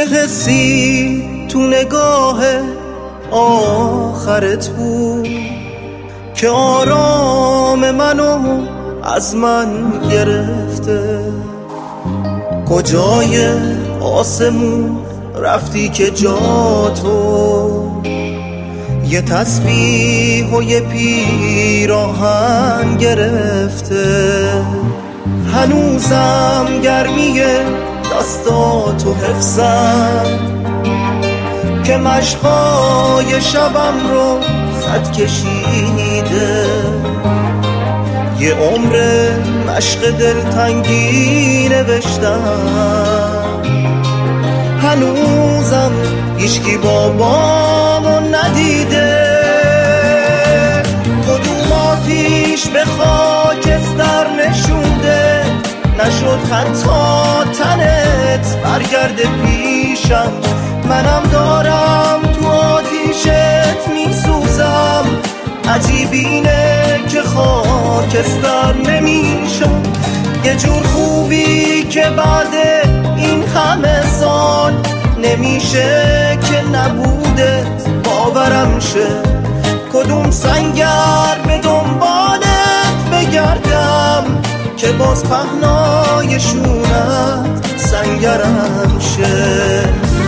حسی تو نگاه آخرت بود که آرام منو از من گرفته؟ کجای آسمون رفتی که جا تو یه تسبیح و یه پیراهن گرفته؟ هنوزم گرمی دستاتو حفظم که مشقای شبم رو خط کشیده. یه عمر مشق دلتنگی نوشتم، هنوزم هیچکی بابامو ندیده. کدوم آتیش به خاکستر نشونده، نشد حتی تنت برگرده پیشم. منم دارم تو آتیشت میسوزم، عجیب اینه که خاکستر نمیشم. یه جور خوبی که بعد این همه سال نمیشه که نبودت باورم شه. کدوم سنگر به دنبالت بگردم که باز پهنای شونت سنگرم شه.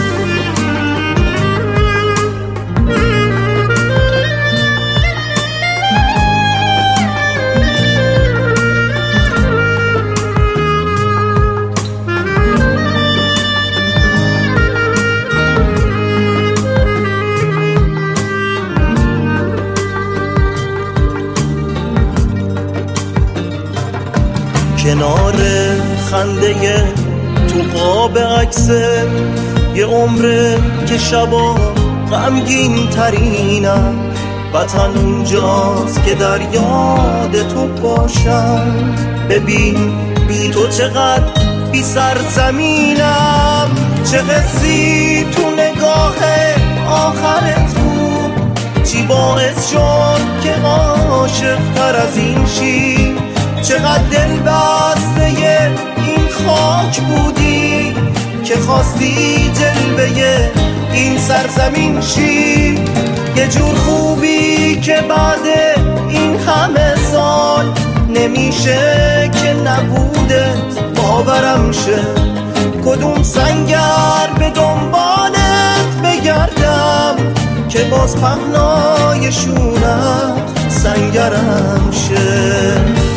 کنار خنده تو قاب عکسه یه عمره که شبا غمگین ترینم. وطن اونجاست که در یاد تو باشم. ببین بی تو چقدر بی سرزمینم. چه حسی تو نگاه آخرت بود، چی باعث شد که عاشق تر از این شی؟ چقدر دل بسته این خاک بودی که خواستی جلوه این سرزمین شی؟ یه جور خوبی که بعد این همه سال نمیشه که نبودت باورم شه. کدوم سنگر به دنبالت بگردم که باز پهنای شونت سنگرم شه.